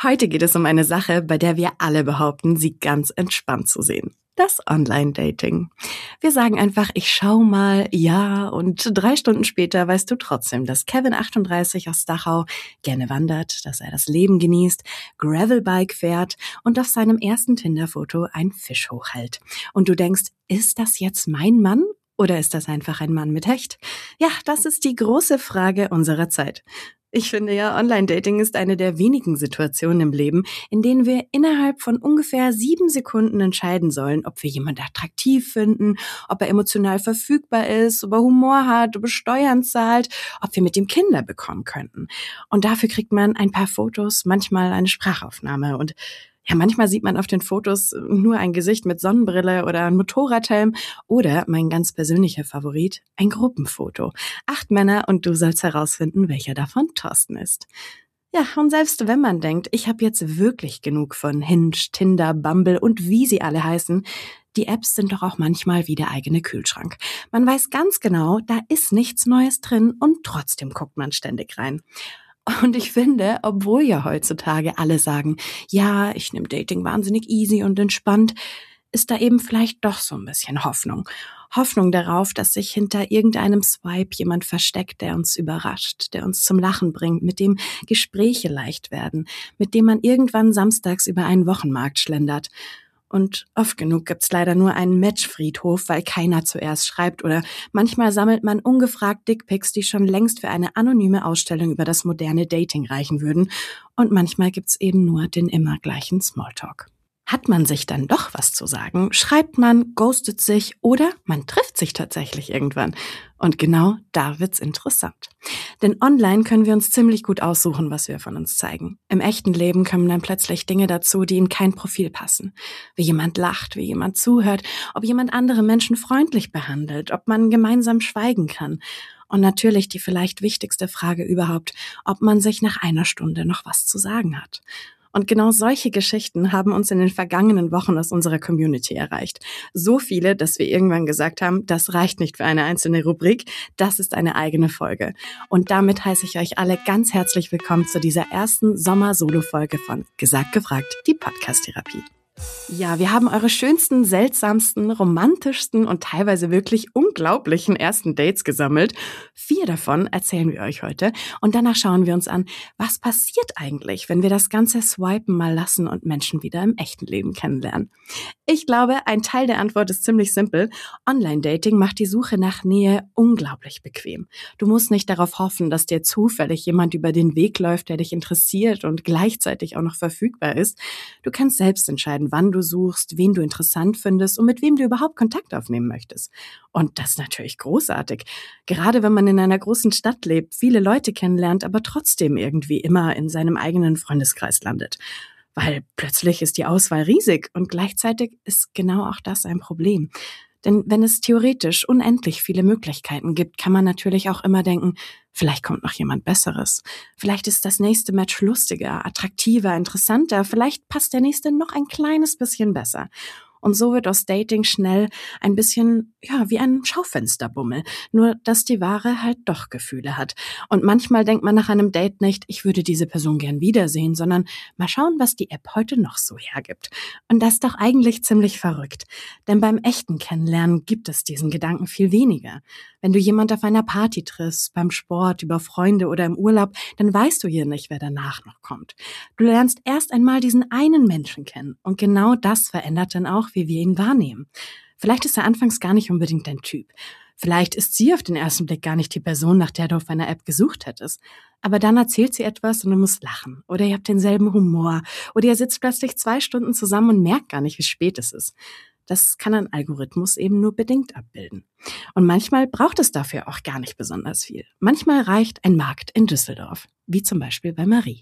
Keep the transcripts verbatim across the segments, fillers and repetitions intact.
Heute geht es um eine Sache, bei der wir alle behaupten, sie ganz entspannt zu sehen. Das Online-Dating. Wir sagen einfach, ich schau mal, ja, und drei Stunden später weißt du trotzdem, dass Kevin achtunddreißig aus Dachau gerne wandert, dass er das Leben genießt, Gravelbike fährt und auf seinem ersten Tinder-Foto einen Fisch hochhält. Und du denkst, ist das jetzt mein Mann? Oder ist das einfach ein Mann mit Hecht? Ja, das ist die große Frage unserer Zeit. Ich finde ja, Online-Dating ist eine der wenigen Situationen im Leben, in denen wir innerhalb von ungefähr sieben Sekunden entscheiden sollen, ob wir jemanden attraktiv finden, ob er emotional verfügbar ist, ob er Humor hat, ob er Steuern zahlt, ob wir mit ihm Kinder bekommen könnten. Und dafür kriegt man ein paar Fotos, manchmal eine Sprachaufnahme und ja, manchmal sieht man auf den Fotos nur ein Gesicht mit Sonnenbrille oder ein Motorradhelm oder, mein ganz persönlicher Favorit, ein Gruppenfoto. Acht Männer und du sollst herausfinden, welcher davon Thorsten ist. Ja, und selbst wenn man denkt, ich habe jetzt wirklich genug von Hinge, Tinder, Bumble und wie sie alle heißen, die Apps sind doch auch manchmal wie der eigene Kühlschrank. Man weiß ganz genau, da ist nichts Neues drin und trotzdem guckt man ständig rein. Und ich finde, obwohl ja heutzutage alle sagen, ja, ich nehme Dating wahnsinnig easy und entspannt, ist da eben vielleicht doch so ein bisschen Hoffnung. Hoffnung darauf, dass sich hinter irgendeinem Swipe jemand versteckt, der uns überrascht, der uns zum Lachen bringt, mit dem Gespräche leicht werden, mit dem man irgendwann samstags über einen Wochenmarkt schlendert. Und oft genug gibt's leider nur einen Matchfriedhof, weil keiner zuerst schreibt oder manchmal sammelt man ungefragt Dickpics, die schon längst für eine anonyme Ausstellung über das moderne Dating reichen würden. Und manchmal gibt's eben nur den immer gleichen Smalltalk. Hat man sich dann doch was zu sagen, schreibt man, ghostet sich oder man trifft sich tatsächlich irgendwann. Und genau da wird's interessant. Denn online können wir uns ziemlich gut aussuchen, was wir von uns zeigen. Im echten Leben kommen dann plötzlich Dinge dazu, die in kein Profil passen. Wie jemand lacht, wie jemand zuhört, ob jemand andere Menschen freundlich behandelt, ob man gemeinsam schweigen kann. Und natürlich die vielleicht wichtigste Frage überhaupt, ob man sich nach einer Stunde noch was zu sagen hat. Und genau solche Geschichten haben uns in den vergangenen Wochen aus unserer Community erreicht. So viele, dass wir irgendwann gesagt haben, das reicht nicht für eine einzelne Rubrik, das ist eine eigene Folge. Und damit heiße ich euch alle ganz herzlich willkommen zu dieser ersten Sommer-Solo-Folge von Gesagt gefragt, die Podcast-Therapie. Ja, wir haben eure schönsten, seltsamsten, romantischsten und teilweise wirklich unglaublichen ersten Dates gesammelt. Vier davon erzählen wir euch heute und danach schauen wir uns an, was passiert eigentlich, wenn wir das ganze Swipen mal lassen und Menschen wieder im echten Leben kennenlernen. Ich glaube, ein Teil der Antwort ist ziemlich simpel. Online-Dating macht die Suche nach Nähe unglaublich bequem. Du musst nicht darauf hoffen, dass dir zufällig jemand über den Weg läuft, der dich interessiert und gleichzeitig auch noch verfügbar ist. Du kannst selbst entscheiden, wann du suchst, wen du interessant findest und mit wem du überhaupt Kontakt aufnehmen möchtest. Und das ist natürlich großartig. Gerade wenn man in einer großen Stadt lebt, viele Leute kennenlernt, aber trotzdem irgendwie immer in seinem eigenen Freundeskreis landet. Weil plötzlich ist die Auswahl riesig und gleichzeitig ist genau auch das ein Problem. Denn wenn es theoretisch unendlich viele Möglichkeiten gibt, kann man natürlich auch immer denken, vielleicht kommt noch jemand Besseres. Vielleicht ist das nächste Match lustiger, attraktiver, interessanter. Vielleicht passt der nächste noch ein kleines bisschen besser. Und so wird aus Dating schnell ein bisschen, ja, wie ein Schaufensterbummel. Nur, dass die Ware halt doch Gefühle hat. Und manchmal denkt man nach einem Date nicht, ich würde diese Person gern wiedersehen, sondern mal schauen, was die App heute noch so hergibt. Und das ist doch eigentlich ziemlich verrückt. Denn beim echten Kennenlernen gibt es diesen Gedanken viel weniger. Wenn du jemand auf einer Party triffst, beim Sport, über Freunde oder im Urlaub, dann weißt du hier nicht, wer danach noch kommt. Du lernst erst einmal diesen einen Menschen kennen. Und genau das verändert dann auch, wie wir ihn wahrnehmen. Vielleicht ist er anfangs gar nicht unbedingt dein Typ. Vielleicht ist sie auf den ersten Blick gar nicht die Person, nach der du auf einer App gesucht hättest. Aber dann erzählt sie etwas und du musst lachen. Oder ihr habt denselben Humor. Oder ihr sitzt plötzlich zwei Stunden zusammen und merkt gar nicht, wie spät es ist. Das kann ein Algorithmus eben nur bedingt abbilden. Und manchmal braucht es dafür auch gar nicht besonders viel. Manchmal reicht ein Markt in Düsseldorf. Wie zum Beispiel bei Marie.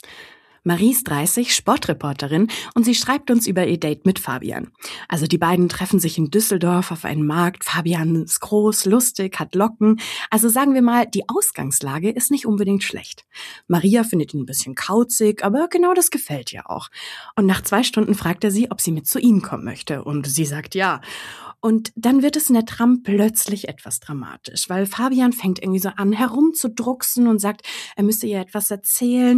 Marie ist dreißig, Sportreporterin und sie schreibt uns über ihr Date mit Fabian. Also die beiden treffen sich in Düsseldorf auf einem Markt. Fabian ist groß, lustig, hat Locken. Also sagen wir mal, die Ausgangslage ist nicht unbedingt schlecht. Maria findet ihn ein bisschen kauzig, aber genau das gefällt ihr auch. Und nach zwei Stunden fragt er sie, ob sie mit zu ihm kommen möchte. Und sie sagt ja. Und dann wird es in der Tram plötzlich etwas dramatisch, weil Fabian fängt irgendwie so an herumzudrucksen und sagt, er müsse ihr etwas erzählen.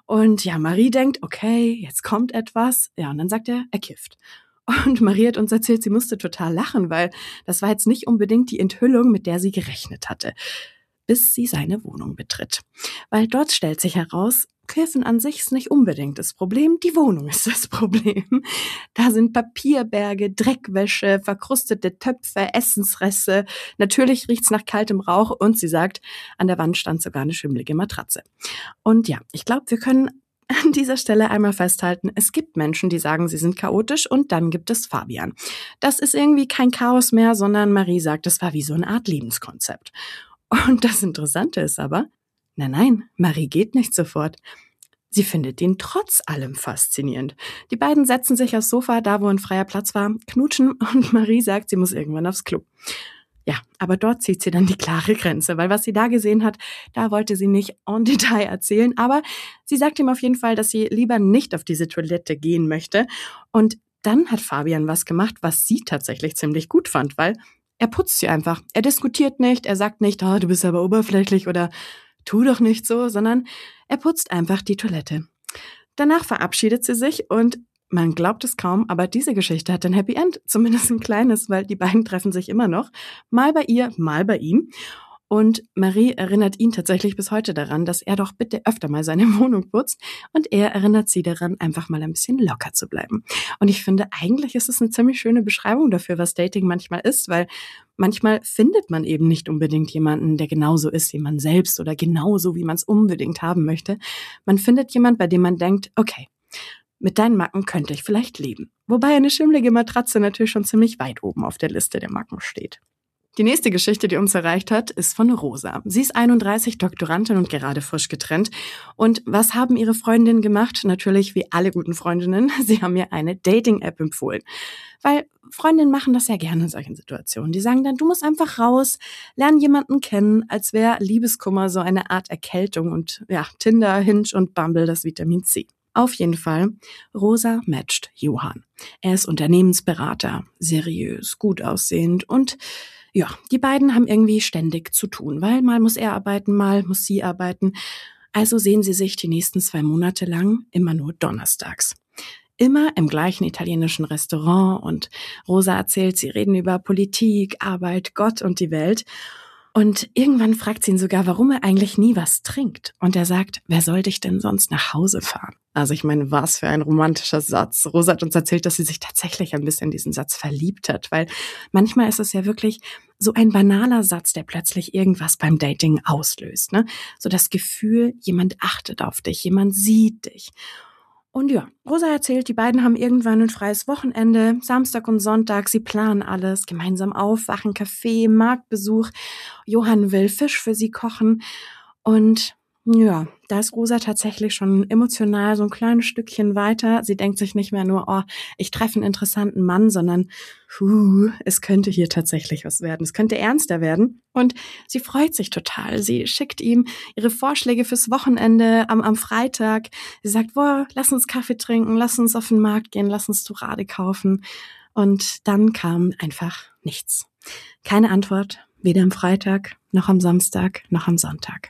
Und ja, Marie denkt, okay, jetzt kommt etwas. Ja, und dann sagt er, er kifft. Und Marie hat uns erzählt, sie musste total lachen, weil das war jetzt nicht unbedingt die Enthüllung, mit der sie gerechnet hatte, bis sie seine Wohnung betritt. Weil dort stellt sich heraus, Kiffen an sich ist nicht unbedingt das Problem, die Wohnung ist das Problem. Da sind Papierberge, Dreckwäsche, verkrustete Töpfe, Essensreste. Natürlich riecht's nach kaltem Rauch und sie sagt, an der Wand stand sogar eine schimmelige Matratze. Und ja, ich glaube, wir können an dieser Stelle einmal festhalten, es gibt Menschen, die sagen, sie sind chaotisch und dann gibt es Fabian. Das ist irgendwie kein Chaos mehr, sondern Marie sagt, das war wie so eine Art Lebenskonzept. Und das Interessante ist aber, nein, nein, Marie geht nicht sofort. Sie findet ihn trotz allem faszinierend. Die beiden setzen sich aufs Sofa, da wo ein freier Platz war, knutschen und Marie sagt, sie muss irgendwann aufs Klo. Ja, aber dort zieht sie dann die klare Grenze, weil was sie da gesehen hat, da wollte sie nicht en Detail erzählen, aber sie sagt ihm auf jeden Fall, dass sie lieber nicht auf diese Toilette gehen möchte. Und dann hat Fabian was gemacht, was sie tatsächlich ziemlich gut fand, weil er putzt sie einfach. Er diskutiert nicht, er sagt nicht, oh, du bist aber oberflächlich oder tu doch nicht so, sondern er putzt einfach die Toilette. Danach verabschiedet sie sich und man glaubt es kaum, aber diese Geschichte hat ein Happy End, zumindest ein kleines, weil die beiden treffen sich immer noch, mal bei ihr, mal bei ihm. Und Marie erinnert ihn tatsächlich bis heute daran, dass er doch bitte öfter mal seine Wohnung putzt und er erinnert sie daran, einfach mal ein bisschen locker zu bleiben. Und ich finde, eigentlich ist es eine ziemlich schöne Beschreibung dafür, was Dating manchmal ist, weil manchmal findet man eben nicht unbedingt jemanden, der genauso ist wie man selbst oder genauso, wie man es unbedingt haben möchte. Man findet jemanden, bei dem man denkt, okay, mit deinen Macken könnte ich vielleicht leben. Wobei eine schimmelige Matratze natürlich schon ziemlich weit oben auf der Liste der Macken steht. Die nächste Geschichte, die uns erreicht hat, ist von Rosa. Sie ist einunddreißig, Doktorandin und gerade frisch getrennt. Und was haben ihre Freundinnen gemacht? Natürlich wie alle guten Freundinnen. Sie haben ihr eine Dating-App empfohlen. Weil Freundinnen machen das ja gerne in solchen Situationen. Die sagen dann, du musst einfach raus, lern jemanden kennen, als wäre Liebeskummer so eine Art Erkältung und ja, Tinder, Hinge und Bumble das Vitamin C. Auf jeden Fall, Rosa matcht Johann. Er ist Unternehmensberater, seriös, gut aussehend und ja, die beiden haben irgendwie ständig zu tun, weil mal muss er arbeiten, mal muss sie arbeiten. Also sehen sie sich die nächsten zwei Monate lang immer nur donnerstags. Immer im gleichen italienischen Restaurant und Rosa erzählt, sie reden über Politik, Arbeit, Gott und die Welt. Und irgendwann fragt sie ihn sogar, warum er eigentlich nie was trinkt. Und er sagt, wer soll dich denn sonst nach Hause fahren? Also ich meine, was für ein romantischer Satz. Rosa hat uns erzählt, dass sie sich tatsächlich ein bisschen in diesen Satz verliebt hat, weil manchmal ist es ja wirklich so ein banaler Satz, der plötzlich irgendwas beim Dating auslöst, ne? So das Gefühl, jemand achtet auf dich, jemand sieht dich. Und ja, Rosa erzählt, die beiden haben irgendwann ein freies Wochenende, Samstag und Sonntag, sie planen alles, gemeinsam aufwachen, Kaffee, Marktbesuch. Johann will Fisch für sie kochen und ja, da ist Rosa tatsächlich schon emotional so ein kleines Stückchen weiter. Sie denkt sich nicht mehr nur, oh, ich treffe einen interessanten Mann, sondern puh, es könnte hier tatsächlich was werden. Es könnte ernster werden. Und sie freut sich total. Sie schickt ihm ihre Vorschläge fürs Wochenende am, am Freitag. Sie sagt, boah, lass uns Kaffee trinken, lass uns auf den Markt gehen, lass uns Dorade kaufen. Und dann kam einfach nichts. Keine Antwort, weder am Freitag, noch am Samstag, noch am Sonntag.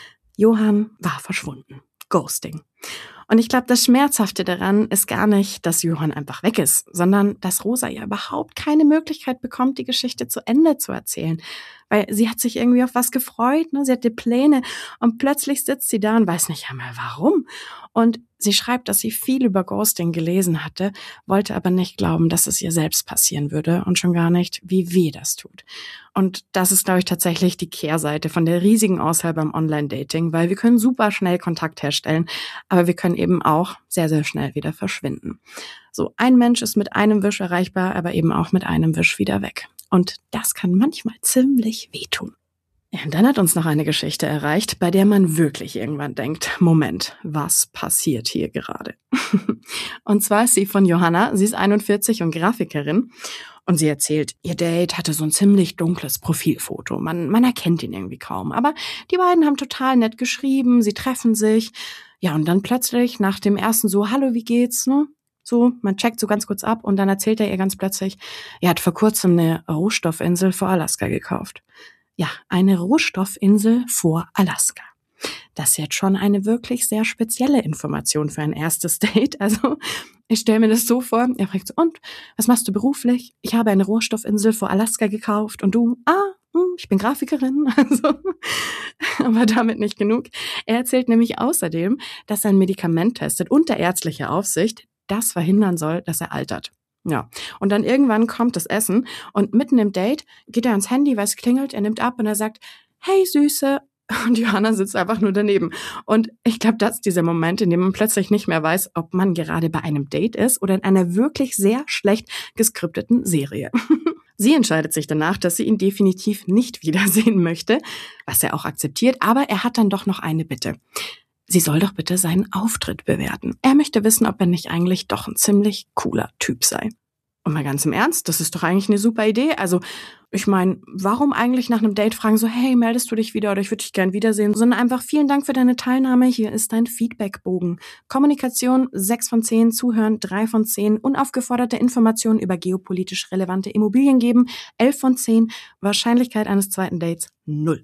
Johann war verschwunden. Ghosting. Und ich glaube, das Schmerzhafte daran ist gar nicht, dass Johann einfach weg ist, sondern dass Rosa ja überhaupt keine Möglichkeit bekommt, die Geschichte zu Ende zu erzählen. Weil sie hat sich irgendwie auf was gefreut, ne? Sie hatte Pläne und plötzlich sitzt sie da und weiß nicht einmal warum. Und sie schreibt, dass sie viel über Ghosting gelesen hatte, wollte aber nicht glauben, dass es ihr selbst passieren würde und schon gar nicht, wie weh das tut. Und das ist, glaube ich, tatsächlich die Kehrseite von der riesigen Auswahl beim Online-Dating, weil wir können super schnell Kontakt herstellen, aber wir können eben auch sehr, sehr schnell wieder verschwinden. So, ein Mensch ist mit einem Wisch erreichbar, aber eben auch mit einem Wisch wieder weg. Und das kann manchmal ziemlich wehtun. Ja, und dann hat uns noch eine Geschichte erreicht, bei der man wirklich irgendwann denkt, Moment, was passiert hier gerade? Und zwar ist sie von Johanna, sie ist einundvierzig und Grafikerin. Und sie erzählt, ihr Date hatte so ein ziemlich dunkles Profilfoto. Man, man erkennt ihn irgendwie kaum. Aber die beiden haben total nett geschrieben, sie treffen sich. Ja, und dann plötzlich nach dem ersten so, hallo, wie geht's, ne? So, man checkt so ganz kurz ab und dann erzählt er ihr ganz plötzlich, er hat vor kurzem eine Rohstoffinsel vor Alaska gekauft. Ja, eine Rohstoffinsel vor Alaska. Das ist jetzt schon eine wirklich sehr spezielle Information für ein erstes Date. Also ich stelle mir das so vor, er fragt so, und, was machst du beruflich? Ich habe eine Rohstoffinsel vor Alaska gekauft und du, ah, hm, ich bin Grafikerin. Also, aber damit nicht genug. Er erzählt nämlich außerdem, dass er ein Medikament testet unter ärztlicher Aufsicht, das verhindern soll, dass er altert. Ja, und dann irgendwann kommt das Essen und mitten im Date geht er ans Handy, weil es klingelt, er nimmt ab und er sagt, hey Süße, und Johanna sitzt einfach nur daneben. Und ich glaube, das ist dieser Moment, in dem man plötzlich nicht mehr weiß, ob man gerade bei einem Date ist oder in einer wirklich sehr schlecht geskripteten Serie. Sie entscheidet sich danach, dass sie ihn definitiv nicht wiedersehen möchte, was er auch akzeptiert, aber er hat dann doch noch eine Bitte. Sie soll doch bitte seinen Auftritt bewerten. Er möchte wissen, ob er nicht eigentlich doch ein ziemlich cooler Typ sei. Und mal ganz im Ernst, das ist doch eigentlich eine super Idee. Also, ich meine, warum eigentlich nach einem Date fragen so, hey, meldest du dich wieder oder ich würde dich gern wiedersehen, sondern einfach vielen Dank für deine Teilnahme, hier ist dein Feedbackbogen. Kommunikation sechs von zehn, Zuhören drei von zehn, unaufgeforderte Informationen über geopolitisch relevante Immobilien geben elf von zehn, Wahrscheinlichkeit eines zweiten Dates null.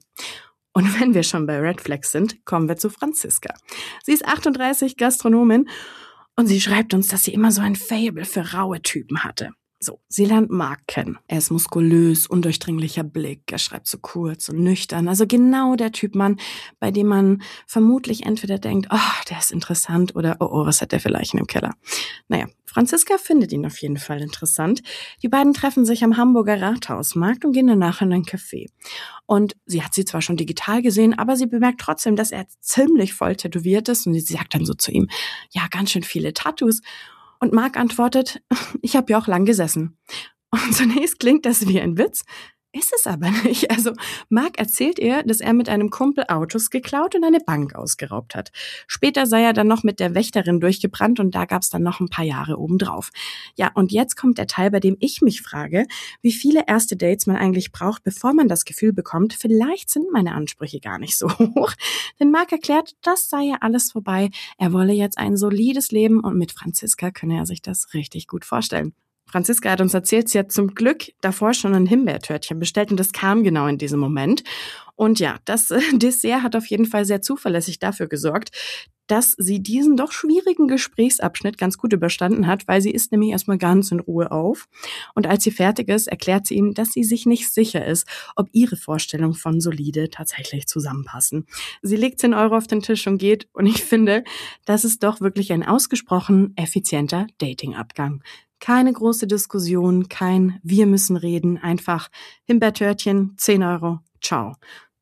Und wenn wir schon bei Red Flags sind, kommen wir zu Franziska. Sie ist achtunddreißig, Gastronomin und sie schreibt uns, dass sie immer so ein Faible für raue Typen hatte. So, sie lernt Mark kennen. Er ist muskulös, undurchdringlicher Blick, er schreibt so kurz und nüchtern. Also genau der Typ Mann, bei dem man vermutlich entweder denkt, oh, der ist interessant oder oh, oh, was hat der für Leichen im Keller? Naja, Franziska findet ihn auf jeden Fall interessant. Die beiden treffen sich am Hamburger Rathausmarkt und gehen danach in ein Café. Und sie hat sie zwar schon digital gesehen, aber sie bemerkt trotzdem, dass er ziemlich voll tätowiert ist und sie sagt dann so zu ihm, ja, ganz schön viele Tattoos. Und Mark antwortet, ich habe ja auch lang gesessen. Und zunächst klingt das wie ein Witz, ist es aber nicht. Also Mark erzählt ihr, dass er mit einem Kumpel Autos geklaut und eine Bank ausgeraubt hat. Später sei er dann noch mit der Wächterin durchgebrannt und da gab's dann noch ein paar Jahre obendrauf. Ja, und jetzt kommt der Teil, bei dem ich mich frage, wie viele erste Dates man eigentlich braucht, bevor man das Gefühl bekommt, vielleicht sind meine Ansprüche gar nicht so hoch. Denn Mark erklärt, das sei ja alles vorbei. Er wolle jetzt ein solides Leben und mit Franziska könne er sich das richtig gut vorstellen. Franziska hat uns erzählt, sie hat zum Glück davor schon ein Himbeertörtchen bestellt und das kam genau in diesem Moment. Und ja, das Dessert hat auf jeden Fall sehr zuverlässig dafür gesorgt, dass sie diesen doch schwierigen Gesprächsabschnitt ganz gut überstanden hat, weil sie isst nämlich erstmal ganz in Ruhe auf. Und als sie fertig ist, erklärt sie ihm, dass sie sich nicht sicher ist, ob ihre Vorstellungen von solide tatsächlich zusammenpassen. Sie legt zehn Euro auf den Tisch und geht. Und ich finde, das ist doch wirklich ein ausgesprochen effizienter Datingabgang. Keine große Diskussion, kein wir müssen reden, einfach Himbeertörtchen, zehn Euro, ciao.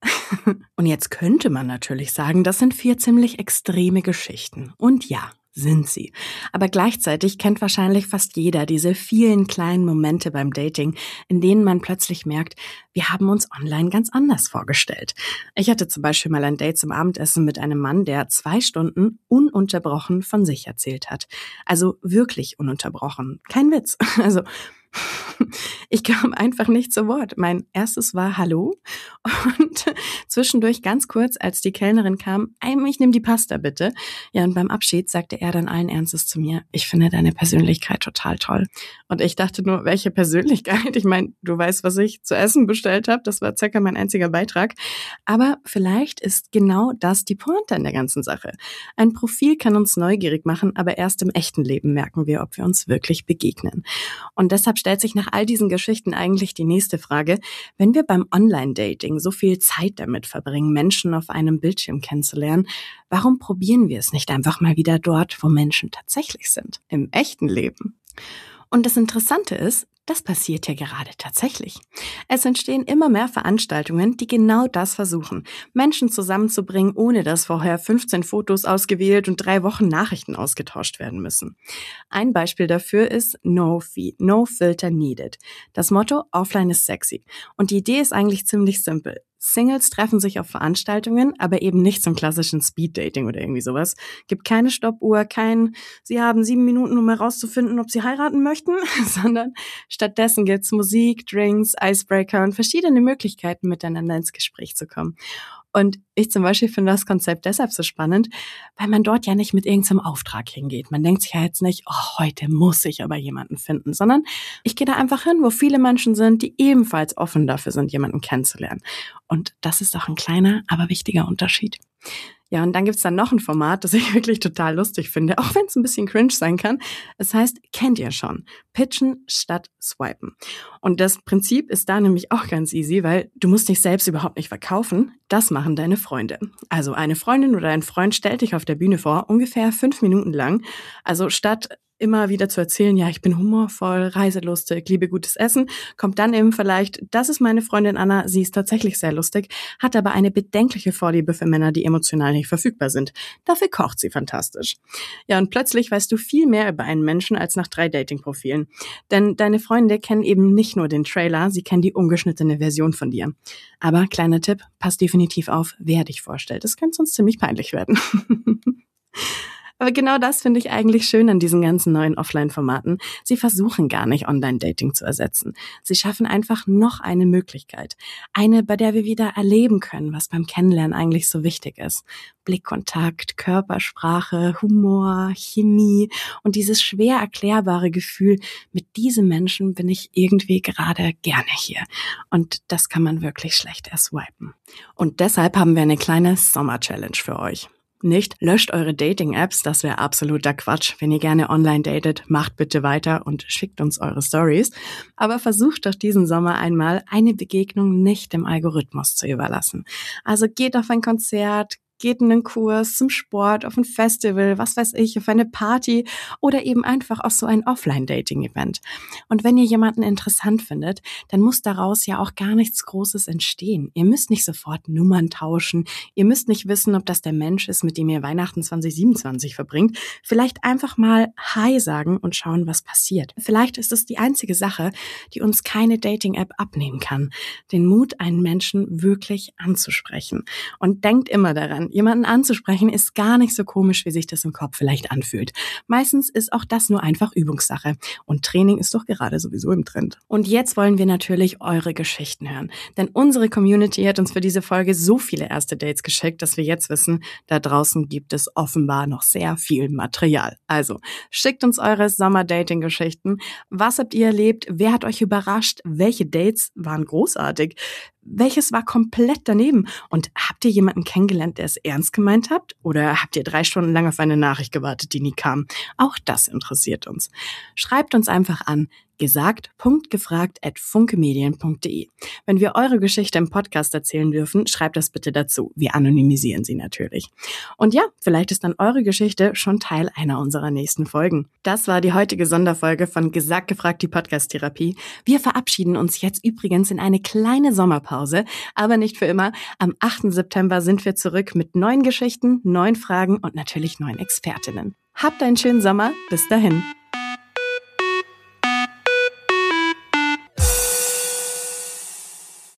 Und jetzt könnte man natürlich sagen, das sind vier ziemlich extreme Geschichten. Und ja, sind sie. Aber gleichzeitig kennt wahrscheinlich fast jeder diese vielen kleinen Momente beim Dating, in denen man plötzlich merkt, wir haben uns online ganz anders vorgestellt. Ich hatte zum Beispiel mal ein Date zum Abendessen mit einem Mann, der zwei Stunden ununterbrochen von sich erzählt hat. Also wirklich ununterbrochen. Kein Witz. Also ich kam einfach nicht zu Wort. Mein erstes war Hallo und zwischendurch ganz kurz, als die Kellnerin kam, ich nehme die Pasta bitte. Ja, und beim Abschied sagte er dann allen Ernstes zu mir, ich finde deine Persönlichkeit total toll. Und ich dachte nur, welche Persönlichkeit? Ich meine, du weißt, was ich zu essen bestellt habe. Das war circa mein einziger Beitrag. Aber vielleicht ist genau das die Pointe an der ganzen Sache. Ein Profil kann uns neugierig machen, aber erst im echten Leben merken wir, ob wir uns wirklich begegnen. Und deshalb stellt sich nach all diesen Geschichten eigentlich die nächste Frage, wenn wir beim Online-Dating so viel Zeit damit verbringen, Menschen auf einem Bildschirm kennenzulernen, warum probieren wir es nicht einfach mal wieder dort, wo Menschen tatsächlich sind, im echten Leben? Und das Interessante ist, das passiert ja gerade tatsächlich. Es entstehen immer mehr Veranstaltungen, die genau das versuchen, Menschen zusammenzubringen, ohne dass vorher fünfzehn Fotos ausgewählt und drei Wochen Nachrichten ausgetauscht werden müssen. Ein Beispiel dafür ist No Fee, No Filter Needed. Das Motto, offline ist sexy. Und die Idee ist eigentlich ziemlich simpel. Singles treffen sich auf Veranstaltungen, aber eben nicht zum klassischen Speeddating oder irgendwie sowas. Gibt keine Stoppuhr, kein, sie haben sieben Minuten, um herauszufinden, ob sie heiraten möchten, sondern stattdessen gibt's Musik, Drinks, Icebreaker und verschiedene Möglichkeiten, miteinander ins Gespräch zu kommen. Und ich zum Beispiel finde das Konzept deshalb so spannend, weil man dort ja nicht mit irgendeinem Auftrag hingeht. Man denkt sich ja jetzt nicht, oh, heute muss ich aber jemanden finden, sondern ich gehe da einfach hin, wo viele Menschen sind, die ebenfalls offen dafür sind, jemanden kennenzulernen. Und das ist doch ein kleiner, aber wichtiger Unterschied. Ja, und dann gibt's dann noch ein Format, das ich wirklich total lustig finde, auch wenn es ein bisschen cringe sein kann. Es heißt, kennt ihr schon, Pitchen statt Swipen. Und das Prinzip ist da nämlich auch ganz easy, weil du musst dich selbst überhaupt nicht verkaufen. Das machen deine Freunde. Also eine Freundin oder ein Freund stellt dich auf der Bühne vor, ungefähr fünf Minuten lang. Also statt immer wieder zu erzählen, ja, ich bin humorvoll, reiselustig, liebe gutes Essen, kommt dann eben vielleicht, das ist meine Freundin Anna, sie ist tatsächlich sehr lustig, hat aber eine bedenkliche Vorliebe für Männer, die emotional nicht verfügbar sind. Dafür kocht sie fantastisch. Ja, und plötzlich weißt du viel mehr über einen Menschen als nach drei Dating-Profilen. Denn deine Freunde kennen eben nicht nur den Trailer, sie kennen die ungeschnittene Version von dir. Aber kleiner Tipp, pass definitiv auf, wer dich vorstellt. Das könnte sonst ziemlich peinlich werden. Aber genau das finde ich eigentlich schön an diesen ganzen neuen Offline-Formaten. Sie versuchen gar nicht, Online-Dating zu ersetzen. Sie schaffen einfach noch eine Möglichkeit. Eine, bei der wir wieder erleben können, was beim Kennenlernen eigentlich so wichtig ist. Blickkontakt, Körpersprache, Humor, Chemie und dieses schwer erklärbare Gefühl, mit diesem Menschen bin ich irgendwie gerade gerne hier. Und das kann man wirklich schlecht erswipen. Und deshalb haben wir eine kleine Sommer-Challenge für euch. Nicht, löscht eure Dating-Apps, das wäre absoluter Quatsch. Wenn ihr gerne online datet, macht bitte weiter und schickt uns eure Stories. Aber versucht doch diesen Sommer einmal, eine Begegnung nicht dem Algorithmus zu überlassen. Also geht auf ein Konzert, geht in einen Kurs, zum Sport, auf ein Festival, was weiß ich, auf eine Party oder eben einfach auf so ein Offline-Dating-Event. Und wenn ihr jemanden interessant findet, dann muss daraus ja auch gar nichts Großes entstehen. Ihr müsst nicht sofort Nummern tauschen. Ihr müsst nicht wissen, ob das der Mensch ist, mit dem ihr Weihnachten zwanzig siebenundzwanzig verbringt. Vielleicht einfach mal Hi sagen und schauen, was passiert. Vielleicht ist es die einzige Sache, die uns keine Dating-App abnehmen kann. Den Mut, einen Menschen wirklich anzusprechen. Und denkt immer daran, jemanden anzusprechen ist gar nicht so komisch, wie sich das im Kopf vielleicht anfühlt. Meistens ist auch das nur einfach Übungssache. Und Training ist doch gerade sowieso im Trend. Und jetzt wollen wir natürlich eure Geschichten hören. Denn unsere Community hat uns für diese Folge so viele erste Dates geschickt, dass wir jetzt wissen, da draußen gibt es offenbar noch sehr viel Material. Also, schickt uns eure Sommer-Dating-Geschichten. Was habt ihr erlebt? Wer hat euch überrascht? Welche Dates waren großartig? Welches war komplett daneben? Und habt ihr jemanden kennengelernt, der es ernst gemeint habt? Oder habt ihr drei Stunden lang auf eine Nachricht gewartet, die nie kam? Auch das interessiert uns. Schreibt uns einfach an gesagt punkt gefragt at funkemedien punkt de. Wenn wir eure Geschichte im Podcast erzählen dürfen, schreibt das bitte dazu. Wir anonymisieren sie natürlich. Und ja, vielleicht ist dann eure Geschichte schon Teil einer unserer nächsten Folgen. Das war die heutige Sonderfolge von Gesagt gefragt, die Podcast-Therapie. Wir verabschieden uns jetzt übrigens in eine kleine Sommerpause, aber nicht für immer. Am achten September sind wir zurück mit neuen Geschichten, neuen Fragen und natürlich neuen Expertinnen. Habt einen schönen Sommer. Bis dahin.